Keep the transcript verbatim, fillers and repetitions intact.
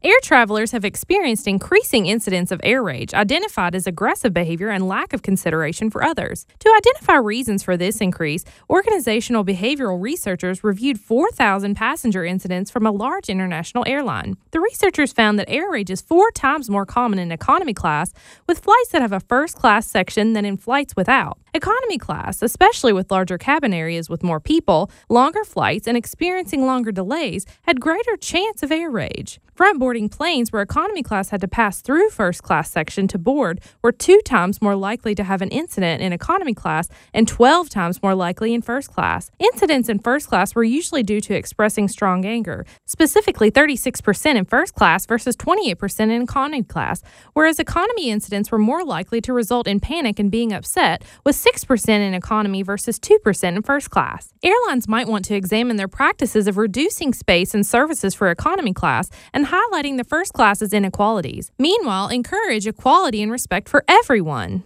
Air travelers have experienced increasing incidents of air rage, identified as aggressive behavior and lack of consideration for others. To identify reasons for this increase, organizational behavioral researchers reviewed four thousand passenger incidents from a large international airline. The researchers found that air rage is four times more common in economy class, with flights that have a first-class section than in flights without. Economy class, especially with larger cabin areas with more people, longer flights, and experiencing longer delays, had greater chance of air rage. Front-boarding planes where economy class had to pass through first-class section to board were two times more likely to have an incident in economy class and twelve times more likely in first class. Incidents in first class were usually due to expressing strong anger, specifically thirty-six percent in first class versus twenty-eight percent in economy class, whereas economy incidents were more likely to result in panic and being upset, with six percent in economy versus two percent in first class. Airlines might want to examine their practices of reducing space and services for economy class and highlighting the first class's inequalities. Meanwhile, encourage equality and respect for everyone.